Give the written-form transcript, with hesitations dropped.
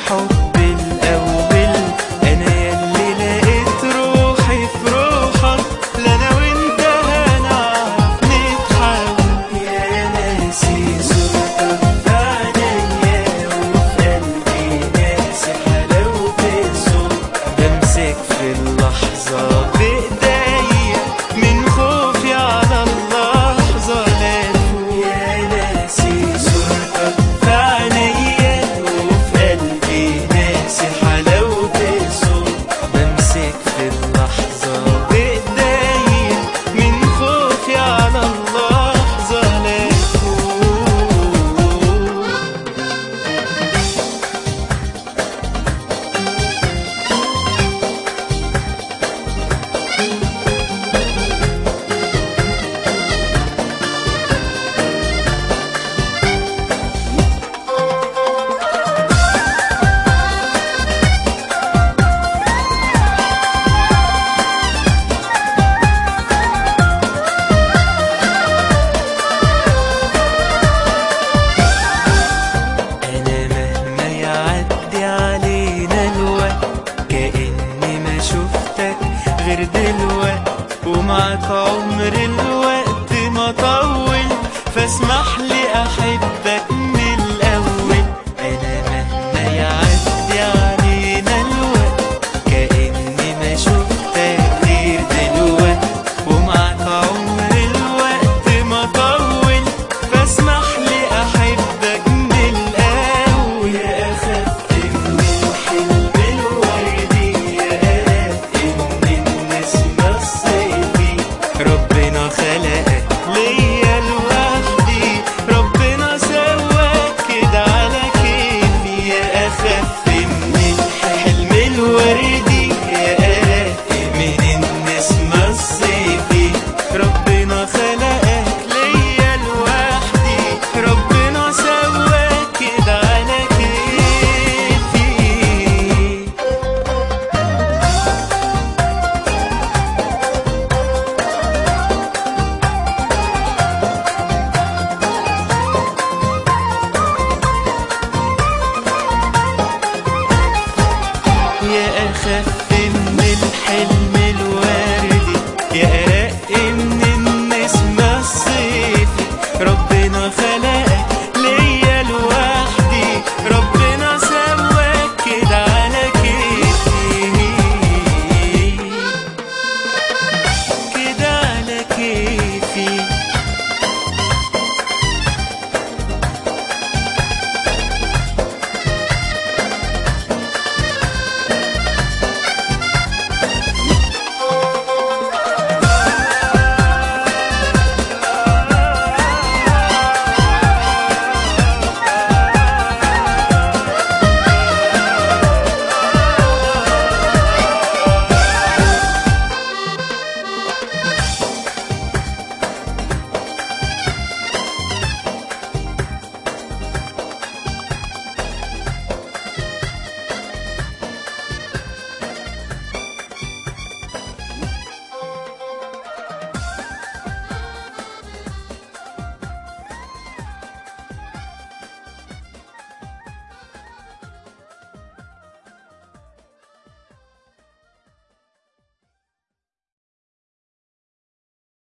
الحب الأول، أنا ياللي لقيت روحي في روحك، لا أنا وأنت هنعرف نتحول. يا ناسي صورتك بعينيا وفي قلبي ناسي حلاوة الصوت، بمسك في اللحظة بإيديا من خوفي على اللحظة لا تفوت. يا ناسي صورتك بعينيا وفي قلبي ناسي حلاوة الصوت، بمسك في اللحظة بإيديا من خوفي على اللحظة لا تفوت. أنا مهما يعدي علينا الوقت كأني ما شفتك غير دلوقت، ومعاك عمر الوقت ما طول، فاسمح لي أحبك من الأول. أنا مهما يعدي علينا الوقت كأني ما شفتك غير دلوقت، ومعاك عمر الوقت ما طول، فاسمح لي أحبك من الأول. يا أخدت من الحلم الوردي، يا قلقت من النسمة الصيفي، ربنا خلقك ليا لوحدي، ربنا سواك كده على كيفي. يا أخدت